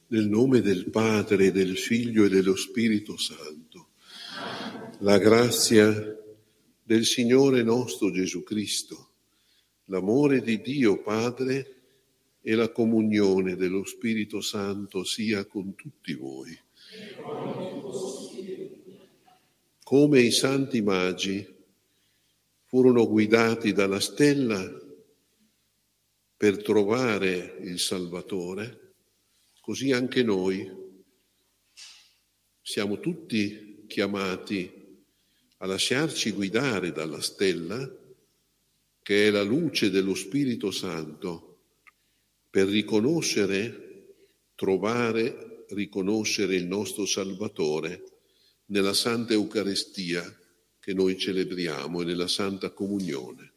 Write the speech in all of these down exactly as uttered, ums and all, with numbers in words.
Nel nome del Padre, del Figlio e dello Spirito Santo. La grazia del Signore nostro Gesù Cristo, l'amore di Dio Padre e la comunione dello Spirito Santo sia con tutti voi. Come i santi magi furono guidati dalla stella per trovare il Salvatore, così anche noi siamo tutti chiamati a lasciarci guidare dalla stella, che è la luce dello Spirito Santo, per riconoscere, trovare, riconoscere il nostro Salvatore nella Santa Eucaristia che noi celebriamo e nella Santa Comunione.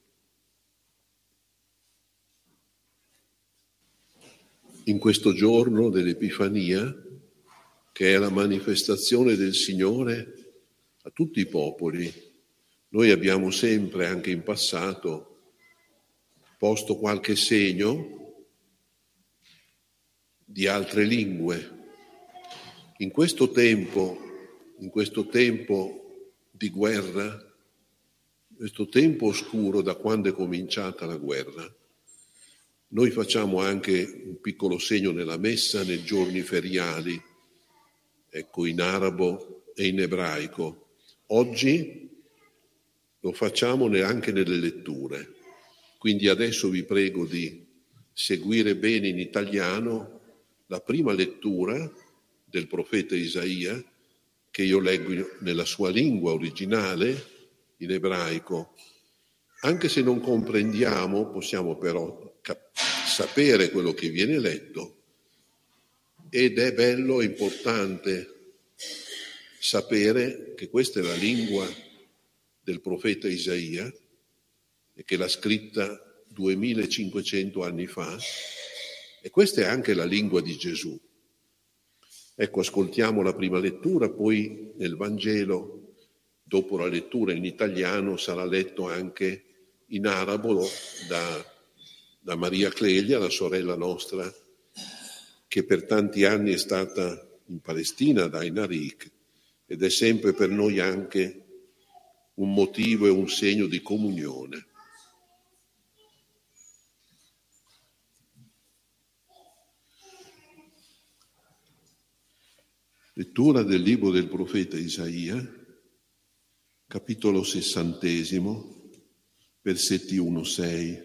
In questo giorno dell'Epifania, che è la manifestazione del Signore a tutti i popoli, noi abbiamo sempre, anche in passato, posto qualche segno di altre lingue. In questo tempo, in questo tempo di guerra, questo tempo oscuro da quando è cominciata la guerra, noi facciamo anche un piccolo segno nella messa nei giorni feriali, ecco, in arabo e in ebraico. Oggi lo facciamo anche nelle letture, quindi adesso vi prego di seguire bene in italiano la prima lettura del profeta Isaia, che io leggo nella sua lingua originale, in ebraico. Anche se non comprendiamo, possiamo però cap- sapere quello che viene letto, ed è bello e importante sapere che questa è la lingua del profeta Isaia e che l'ha scritta duemilacinquecento anni fa, e questa è anche la lingua di Gesù. Ecco, ascoltiamo la prima lettura, poi nel Vangelo, dopo la lettura in italiano, sarà letto anche in arabo da, da Maria Clelia, la sorella nostra, che per tanti anni è stata in Palestina, da Inarik, ed è sempre per noi anche un motivo e un segno di comunione. Lettura del libro del profeta Isaia, capitolo sessantesimo, versetti uno sei.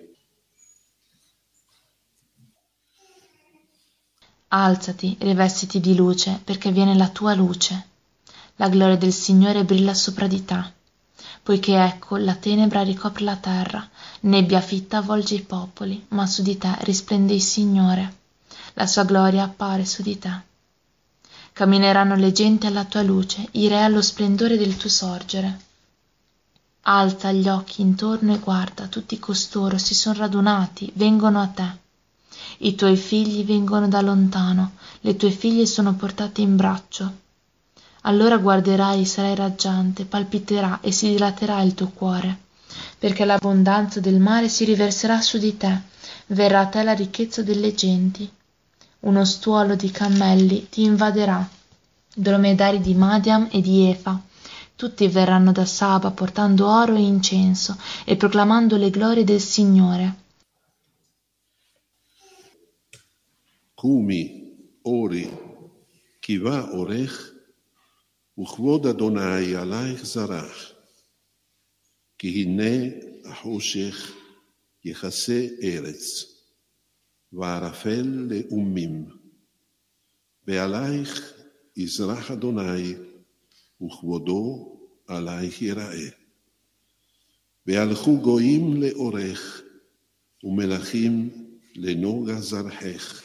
Alzati, rivestiti di luce, perché viene la tua luce. La gloria del Signore brilla sopra di te, poiché ecco la tenebra ricopre la terra, nebbia fitta avvolge i popoli, ma su di te risplende il Signore. La sua gloria appare su di te. Cammineranno le genti alla tua luce, i re allo splendore del tuo sorgere. Alza gli occhi intorno e guarda, tutti costoro si sono radunati, vengono a te. I tuoi figli vengono da lontano, le tue figlie sono portate in braccio. Allora guarderai e sarai raggiante, palpiterà e si dilaterà il tuo cuore, perché l'abbondanza del mare si riverserà su di te, verrà a te la ricchezza delle genti. Uno stuolo di cammelli ti invaderà, dromedari di Madiam e di Efa. Tutti verranno da Saba portando oro e incenso e proclamando le glorie del Signore. Kumi, ori, kiva orech, וכבוד אדוני עלייך זרח, כי הנה החושך יכסה ארץ, וערפל לאומים, ועלייך יזרח אדוני, וכבודו עלייך יראה. והלכו גויים לאורך, ומלכים לנוגה זרחך.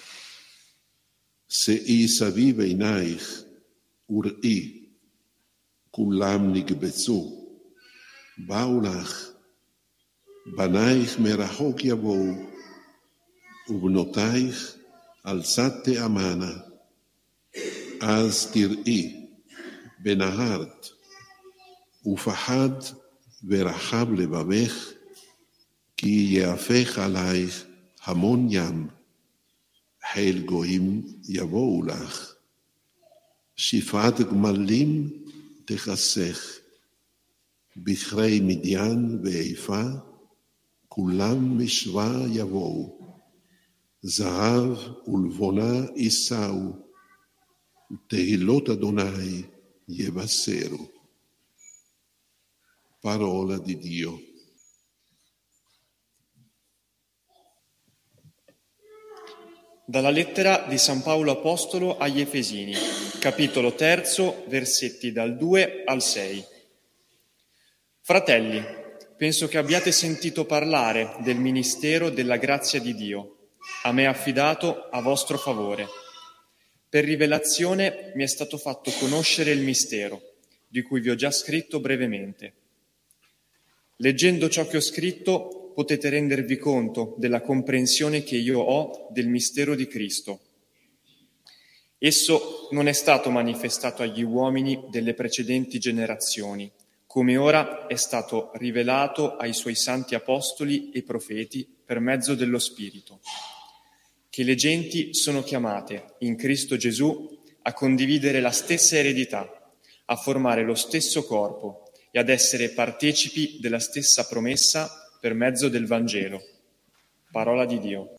שאי סביב עינייך, וראי, כולם נקבצו, באו לך, בנייך מרחוק יבואו, ובנותייך על צד תאמנה, אז תראי, בנהרת, ופחד ורחב לבבך, כי יהפך עלייך המון ים, חיל גויים יבואו לך, שפעת גמלים תחסך, בכרי מדיין ואיפה, כולם משווה יבואו, זהב ולבונה יישאו, ותהילות אדוני יבשרו. Parola di Dio. Dalla lettera di San Paolo Apostolo agli Efesini, capitolo terzo, versetti dal due al sei. Fratelli, penso che abbiate sentito parlare del ministero della grazia di Dio, a me affidato a vostro favore. Per rivelazione mi è stato fatto conoscere il mistero, di cui vi ho già scritto brevemente. Leggendo ciò che ho scritto, potete rendervi conto della comprensione che io ho del mistero di Cristo. Esso non è stato manifestato agli uomini delle precedenti generazioni, come ora è stato rivelato ai suoi santi apostoli e profeti per mezzo dello Spirito, che le genti sono chiamate in Cristo Gesù a condividere la stessa eredità, a formare lo stesso corpo e ad essere partecipi della stessa promessa per mezzo del Vangelo. Parola di Dio.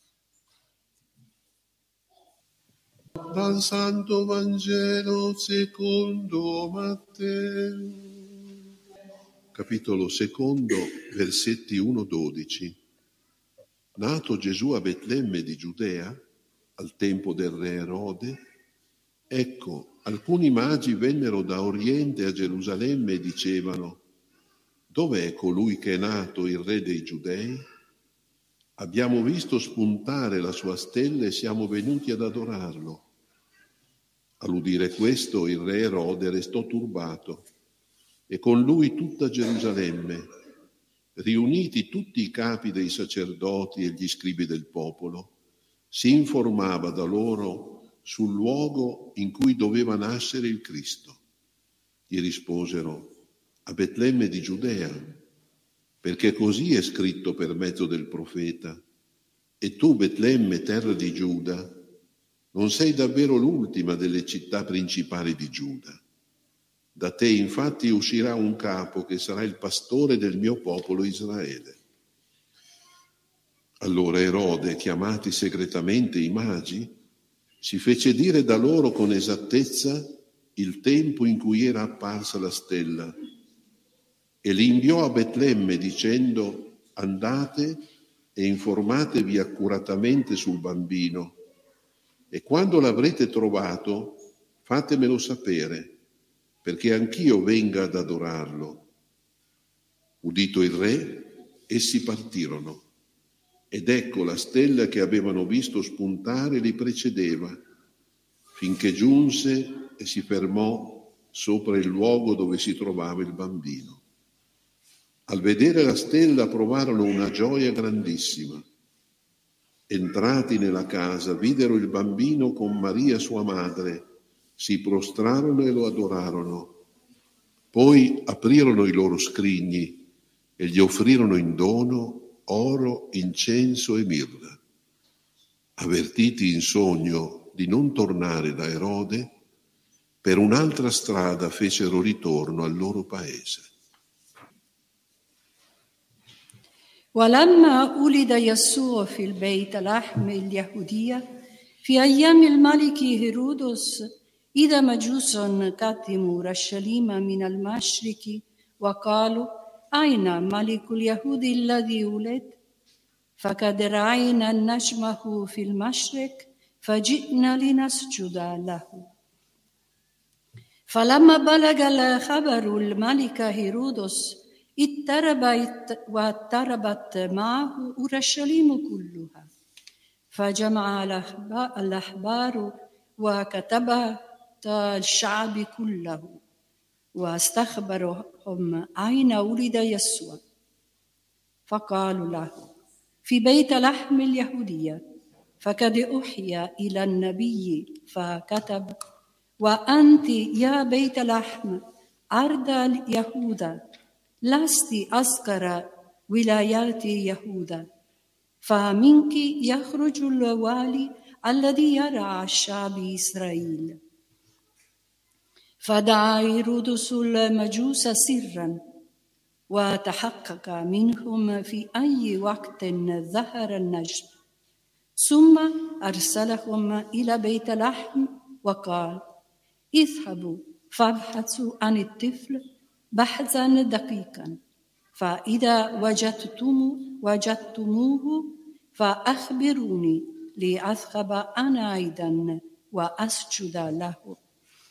Dal Santo Vangelo secondo Matteo. Capitolo secondo, versetti uno dodici. Nato Gesù a Betlemme di Giudea, al tempo del re Erode, ecco, alcuni magi vennero da Oriente a Gerusalemme e dicevano: dov'è colui che è nato, il re dei Giudei? Abbiamo visto spuntare la sua stella e siamo venuti ad adorarlo. All'udire questo, il re Erode restò turbato e con lui tutta Gerusalemme. Riuniti tutti i capi dei sacerdoti e gli scribi del popolo, si informava da loro sul luogo in cui doveva nascere il Cristo. Gli risposero: a Betlemme di Giudea, perché così è scritto per mezzo del profeta: e tu, Betlemme, terra di Giuda, non sei davvero l'ultima delle città principali di Giuda. Da te infatti uscirà un capo che sarà il pastore del mio popolo Israele. Allora Erode, chiamati segretamente i magi, si fece dire da loro con esattezza il tempo in cui era apparsa la stella e li inviò a Betlemme dicendo: andate e informatevi accuratamente sul bambino e quando l'avrete trovato fatemelo sapere, perché anch'io venga ad adorarlo. Udito il re, essi partirono. Ed ecco la stella che avevano visto spuntare li precedeva, finché giunse e si fermò sopra il luogo dove si trovava il bambino. Al vedere la stella provarono una gioia grandissima. Entrati nella casa, videro il bambino con Maria sua madre, si prostrarono e lo adorarono. Poi aprirono i loro scrigni e gli offrirono in dono oro, incenso e mirra. Avvertiti in sogno di non tornare da Erode, per un'altra strada fecero ritorno al loro paese. ولما ولد يسوع في البيت لحم اليهودية في أيام الملك هيرودس إذا مجوس قدموا أورشليم من المشرق وقالوا أين ملك اليهود الذي ولد؟ فقد رأينا نجمه في المشرق فجئنا لنسجد له. فلما بلغ الخبر الملك هيرودس اضطربت واضطربت معه أورشليم كلها، فجمع الأحبار وكتبت الشعب كله واستخبرهم أين ولد يسوع، فقالوا له في بيت لحم اليهودية، فقد أوحي إلى النبي فكتب وأنت يا بيت لحم أرض اليهود لست أصغر ولايات يهوذا، فمنك يخرج الوالي الذي يرعى شعب إسرائيل. فدعا هيرودس المجوس سرا وتحقق منهم في أي وقت ظهر النجم، ثم أرسلهم إلى بيت لحم وقال: اذهبوا فابحثوا عن الطفل بحثا دقيقا، فإذا وجدتم وجدتموه فأخبروني لأذهب أنا أيضا وأسجد له.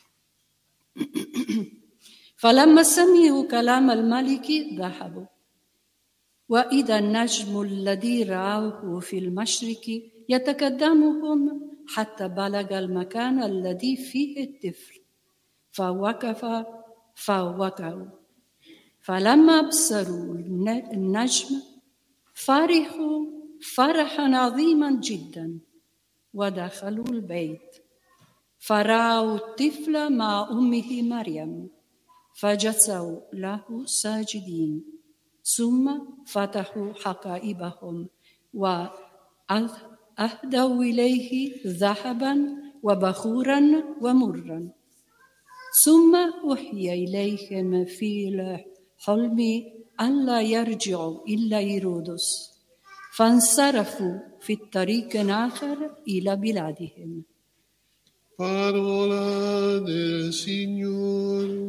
فلما سمعوا كلام الملك ذهبوا، وإذا النجم الذي رأوه في المشرق يتقدمهم حتى بلغ المكان الذي فيه الطفل، فوقف فوقعوا. فلما أبصروا النجم فرحوا فرحا عظيما جدا، ودخلوا البيت فرأوا الطفل مع أمه مريم، فجثوا له ساجدين، ثم فتحوا حقائبهم وأهدوا إليه ذهبا وبخورا ومرا. ثم أوحي إليهم في الحلم ألا يرجعوا إلا هيرودس، فانصرفوا في الطريق آخر إلى بلادهم. Parola del Signore.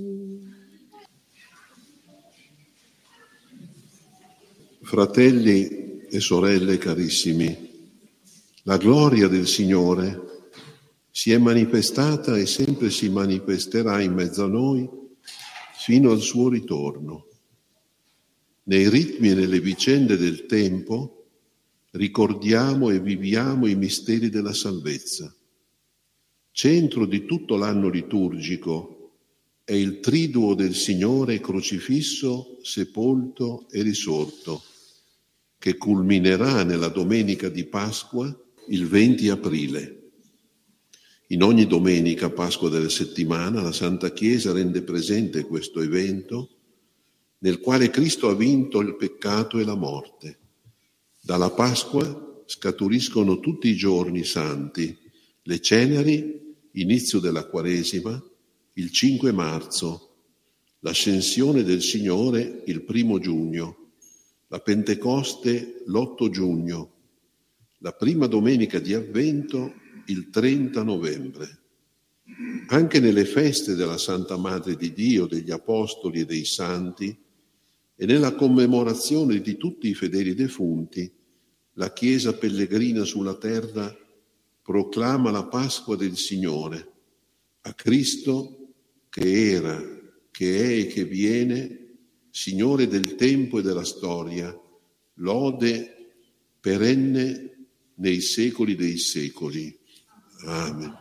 Fratelli e sorelle carissimi, la gloria del Signore si è manifestata e sempre si manifesterà in mezzo a noi fino al suo ritorno. Nei ritmi e nelle vicende del tempo ricordiamo e viviamo i misteri della salvezza. Centro di tutto l'anno liturgico è il triduo del Signore crocifisso, sepolto e risorto, che culminerà nella domenica di Pasqua il venti aprile. In ogni domenica Pasqua della settimana la Santa Chiesa rende presente questo evento nel quale Cristo ha vinto il peccato e la morte. Dalla Pasqua scaturiscono tutti i giorni santi, le ceneri, inizio della Quaresima, il cinque marzo, l'ascensione del Signore il primo giugno, la Pentecoste l'otto giugno, la prima domenica di Avvento il trenta novembre. Anche nelle feste della Santa Madre di Dio, degli Apostoli e dei Santi e nella commemorazione di tutti i fedeli defunti, la Chiesa pellegrina sulla terra proclama la Pasqua del Signore, a Cristo che era, che è e che viene, Signore del tempo e della storia, lode perenne nei secoli dei secoli. Amen.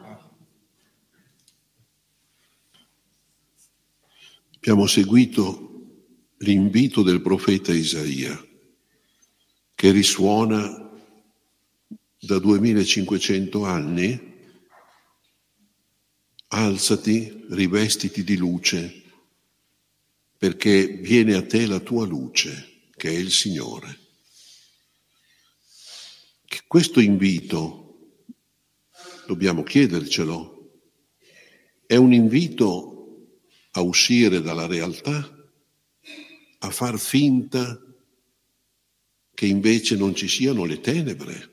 Abbiamo seguito l'invito del profeta Isaia, che risuona da duemilacinquecento anni: alzati, rivestiti di luce, perché viene a te la tua luce, che è il Signore. Che questo invito, dobbiamo chiedercelo, è un invito a uscire dalla realtà, a far finta che invece non ci siano le tenebre.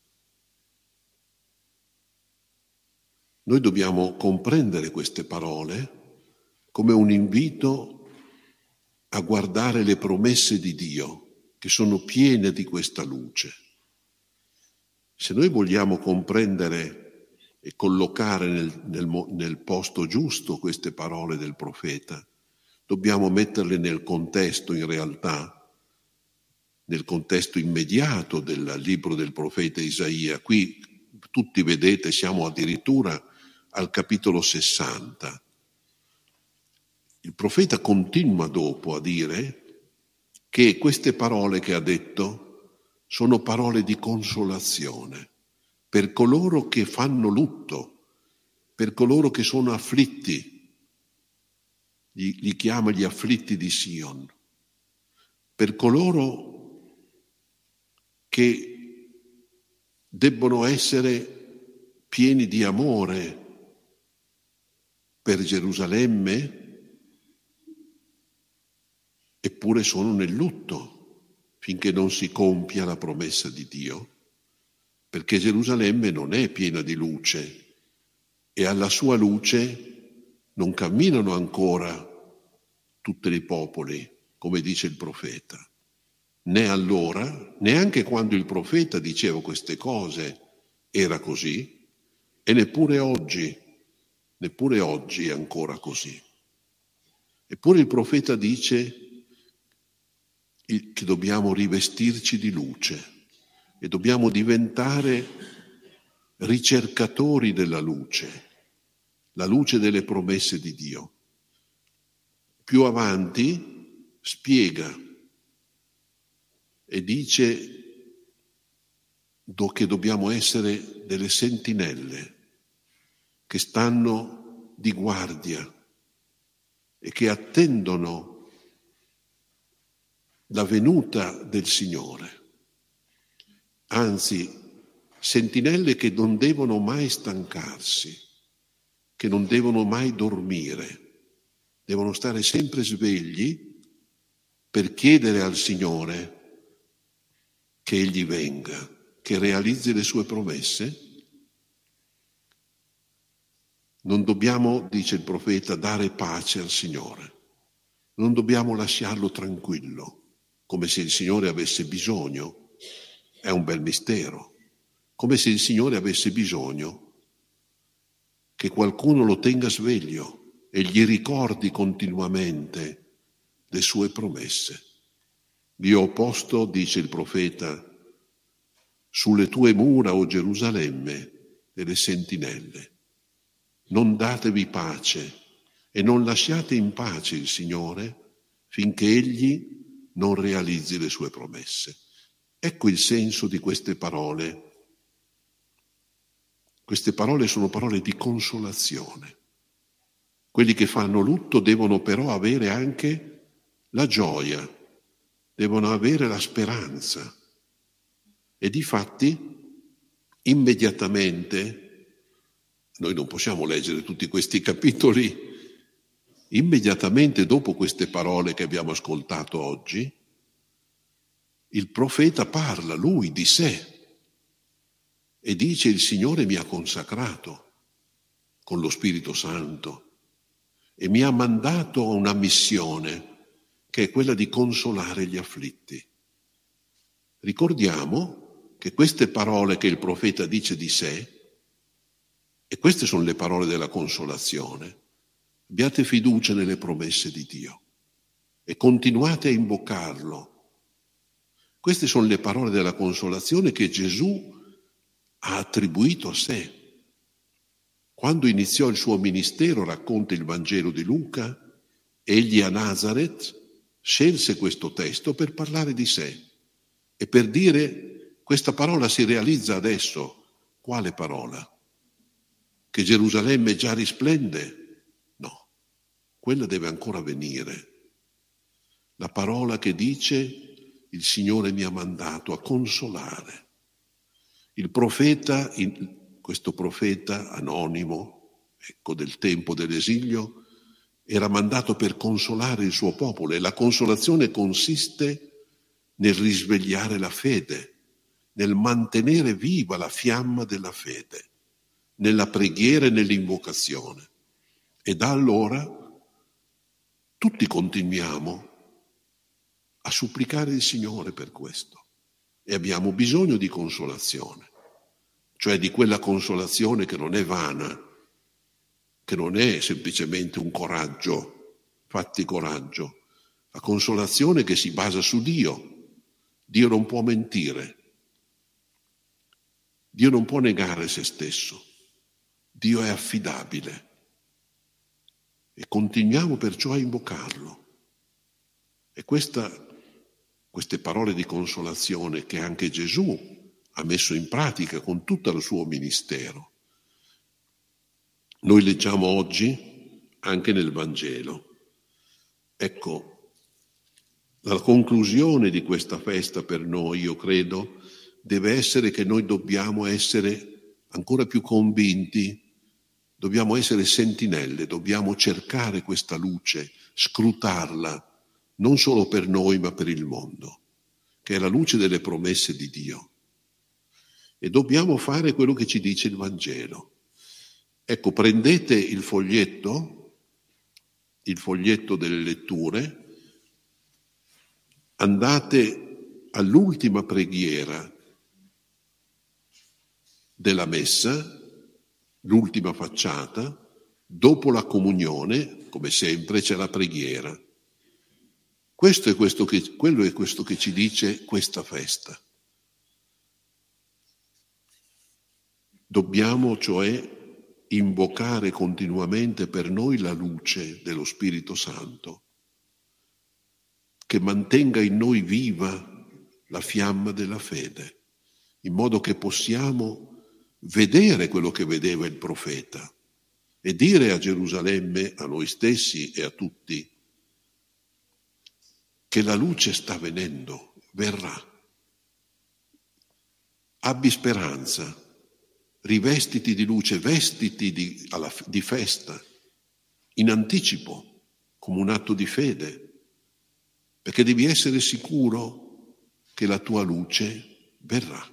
Noi dobbiamo comprendere queste parole come un invito a guardare le promesse di Dio, che sono piene di questa luce. Se noi vogliamo comprendere e collocare nel, nel, nel posto giusto queste parole del profeta, dobbiamo metterle nel contesto, in realtà, nel contesto immediato del libro del profeta Isaia. Qui tutti vedete, siamo addirittura al capitolo sessanta. Il profeta continua dopo a dire che queste parole che ha detto sono parole di consolazione per coloro che fanno lutto, per coloro che sono afflitti, li, li chiama gli afflitti di Sion, per coloro che debbono essere pieni di amore per Gerusalemme, eppure sono nel lutto finché non si compia la promessa di Dio, perché Gerusalemme non è piena di luce e alla sua luce non camminano ancora tutti i popoli, come dice il profeta. Né allora, neanche quando il profeta diceva queste cose, era così, e neppure oggi, neppure oggi è ancora così. Eppure il profeta dice che dobbiamo rivestirci di luce e dobbiamo diventare ricercatori della luce, la luce delle promesse di Dio. Più avanti spiega e dice che dobbiamo essere delle sentinelle che stanno di guardia e che attendono la venuta del Signore. Anzi, sentinelle che non devono mai stancarsi, che non devono mai dormire, devono stare sempre svegli per chiedere al Signore che Egli venga, che realizzi le sue promesse. Non dobbiamo, dice il profeta, dare pace al Signore. Non dobbiamo lasciarlo tranquillo, come se il Signore avesse bisogno. È un bel mistero. Come se il Signore avesse bisogno che qualcuno lo tenga sveglio e gli ricordi continuamente le sue promesse. Io ho posto, dice il profeta, sulle tue mura, o Gerusalemme, delle sentinelle. Non datevi pace e non lasciate in pace il Signore finché Egli non realizzi le sue promesse. Ecco il senso di queste parole. Queste parole sono parole di consolazione. Quelli che fanno lutto devono però avere anche la gioia, devono avere la speranza. E difatti, immediatamente, noi non possiamo leggere tutti questi capitoli, immediatamente dopo queste parole che abbiamo ascoltato oggi, il profeta parla, lui, di sé, e dice: il Signore mi ha consacrato con lo Spirito Santo e mi ha mandato a una missione che è quella di consolare gli afflitti. Ricordiamo che queste parole che il profeta dice di sé, e queste sono le parole della consolazione, abbiate fiducia nelle promesse di Dio e continuate a invocarlo. Queste sono le parole della consolazione che Gesù ha attribuito a sé. Quando iniziò il suo ministero, racconta il Vangelo di Luca, egli a Nazareth scelse questo testo per parlare di sé e per dire: questa parola si realizza adesso. Quale parola? Che Gerusalemme già risplende? No, quella deve ancora venire. La parola che dice: il Signore mi ha mandato a consolare. Il profeta, questo profeta anonimo, ecco, del tempo dell'esilio, era mandato per consolare il suo popolo, e la consolazione consiste nel risvegliare la fede, nel mantenere viva la fiamma della fede, nella preghiera e nell'invocazione. E da allora tutti continuiamo a supplicare il Signore per questo, e abbiamo bisogno di consolazione, cioè di quella consolazione che non è vana, che non è semplicemente un coraggio, fatti coraggio, la consolazione che si basa su Dio. Dio non può mentire, Dio non può negare se stesso, Dio è affidabile e continuiamo perciò a invocarlo. E questa Queste parole di consolazione che anche Gesù ha messo in pratica con tutto il suo ministero, noi leggiamo oggi anche nel Vangelo. Ecco, la conclusione di questa festa per noi, io credo, deve essere che noi dobbiamo essere ancora più convinti, dobbiamo essere sentinelle, dobbiamo cercare questa luce, scrutarla, non solo per noi ma per il mondo, che è la luce delle promesse di Dio. E dobbiamo fare quello che ci dice il Vangelo. Ecco, prendete il foglietto, il foglietto delle letture, andate all'ultima preghiera della messa, l'ultima facciata, dopo la comunione, come sempre, c'è la preghiera. Questo è questo che, quello è questo che ci dice questa festa. Dobbiamo, cioè, invocare continuamente per noi la luce dello Spirito Santo, che mantenga in noi viva la fiamma della fede, in modo che possiamo vedere quello che vedeva il profeta e dire a Gerusalemme, a noi stessi e a tutti, che la luce sta venendo, verrà. Abbi speranza, rivestiti di luce, vestiti di, alla, di festa, in anticipo, come un atto di fede, perché devi essere sicuro che la tua luce verrà.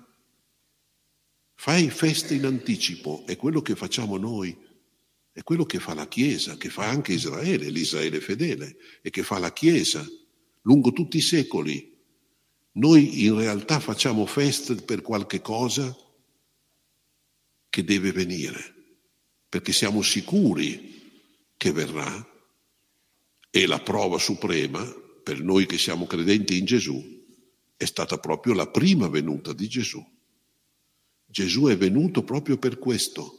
Fai feste in anticipo, è quello che facciamo noi, è quello che fa la Chiesa, che fa anche Israele, l'Israele fedele, e che fa la Chiesa lungo tutti i secoli. Noi in realtà facciamo feste per qualche cosa che deve venire, perché siamo sicuri che verrà, e la prova suprema, per noi che siamo credenti in Gesù, è stata proprio la prima venuta di Gesù. Gesù è venuto proprio per questo,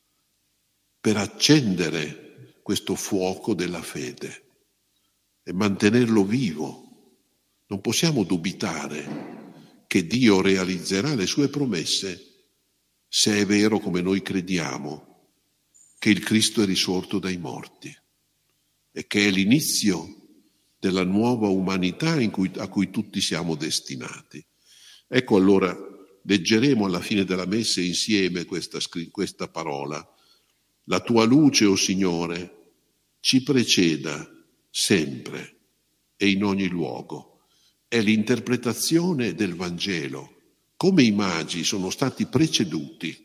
per accendere questo fuoco della fede e mantenerlo vivo. Non possiamo dubitare che Dio realizzerà le sue promesse se è vero, come noi crediamo, che il Cristo è risorto dai morti e che è l'inizio della nuova umanità in cui, a cui tutti siamo destinati. Ecco, allora leggeremo alla fine della messa insieme questa, questa parola. La tua luce, o Signore, ci preceda sempre e in ogni luogo. È l'interpretazione del Vangelo. Come i magi sono stati preceduti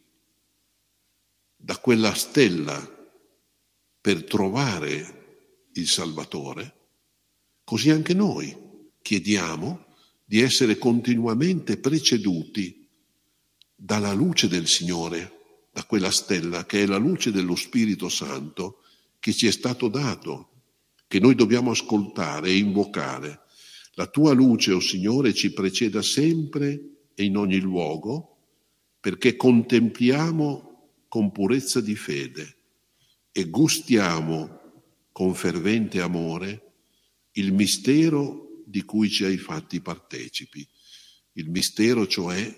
da quella stella per trovare il Salvatore, così anche noi chiediamo di essere continuamente preceduti dalla luce del Signore, da quella stella che è la luce dello Spirito Santo che ci è stato dato, che noi dobbiamo ascoltare e invocare. La tua luce, o Signore, ci preceda sempre e in ogni luogo, perché contempliamo con purezza di fede e gustiamo con fervente amore il mistero di cui ci hai fatti partecipi. Il mistero, cioè,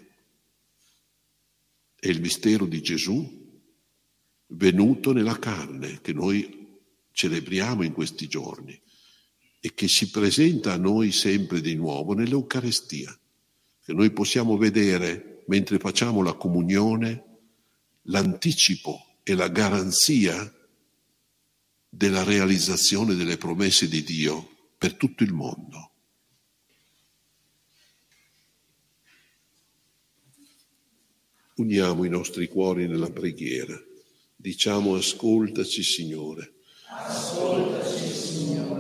è il mistero di Gesù venuto nella carne, che noi celebriamo in questi giorni e che si presenta a noi sempre di nuovo nell'Eucarestia, che noi possiamo vedere mentre facciamo la comunione l'anticipo e la garanzia della realizzazione delle promesse di Dio per tutto il mondo. Uniamo i nostri cuori nella preghiera. Diciamo: ascoltaci, Signore. Ascoltaci, Signore.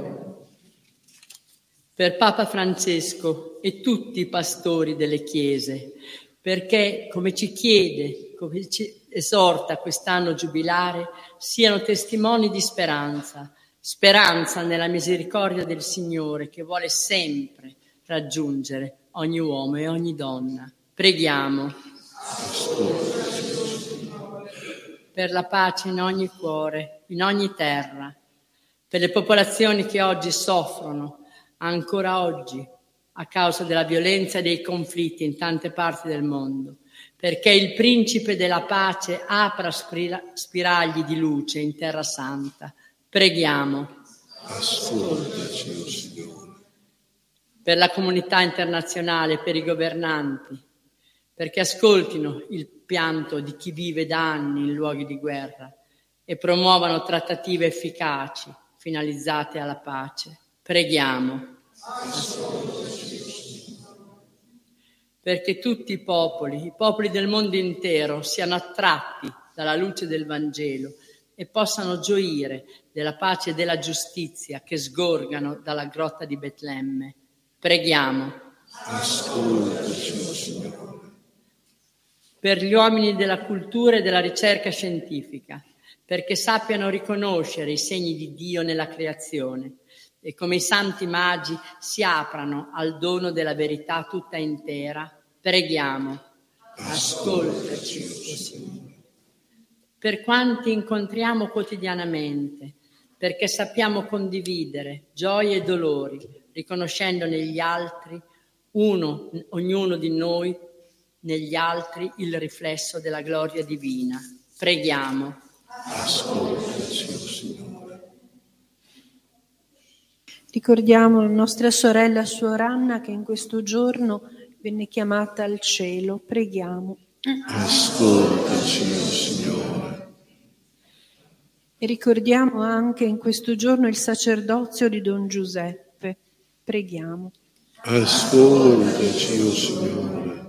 Per Papa Francesco e tutti i pastori delle chiese, perché, come ci chiede, come ci esorta quest'anno giubilare, siano testimoni di speranza, speranza nella misericordia del Signore che vuole sempre raggiungere ogni uomo e ogni donna. Preghiamo. Per la pace in ogni cuore, in ogni terra, per le popolazioni che oggi soffrono, ancora oggi, a causa della violenza e dei conflitti in tante parti del mondo, perché il Principe della pace apra spiragli di luce in Terra Santa. Preghiamo. Ascoltaci, o Signore. Per la comunità internazionale, per i governanti, perché ascoltino il pianto di chi vive da anni in luoghi di guerra e promuovano trattative efficaci finalizzate alla pace. Preghiamo. Perché tutti i popoli, i popoli del mondo intero, siano attratti dalla luce del Vangelo e possano gioire della pace e della giustizia che sgorgano dalla grotta di Betlemme. Preghiamo. Ascoltaci, Signore. Per gli uomini della cultura e della ricerca scientifica, perché sappiano riconoscere i segni di Dio nella creazione e come i santi magi si aprano al dono della verità tutta intera. Preghiamo. Ascoltaci, o Signore. Per quanti incontriamo quotidianamente, perché sappiamo condividere gioie e dolori, riconoscendo negli altri, uno, ognuno di noi, negli altri il riflesso della gloria divina. Preghiamo. Ascoltaci, o Signore. Ricordiamo la nostra sorella Suor Anna che in questo giorno venne chiamata al cielo. Preghiamo. Ascoltaci, o Signore. E ricordiamo anche in questo giorno il sacerdozio di Don Giuseppe. Preghiamo. Ascoltaci, o Signore.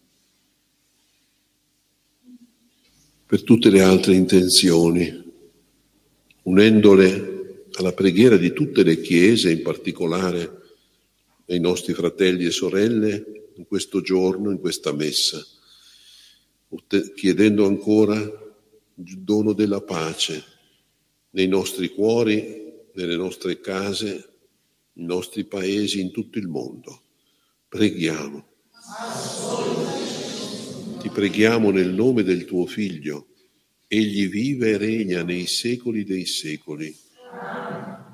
Per tutte le altre intenzioni, unendole alla preghiera di tutte le chiese, in particolare dei nostri fratelli e sorelle, in questo giorno, in questa messa, chiedendo ancora il dono della pace nei nostri cuori, nelle nostre case, nei nostri paesi, in tutto il mondo. Preghiamo. Ti preghiamo nel nome del tuo Figlio. Egli vive e regna nei secoli dei secoli.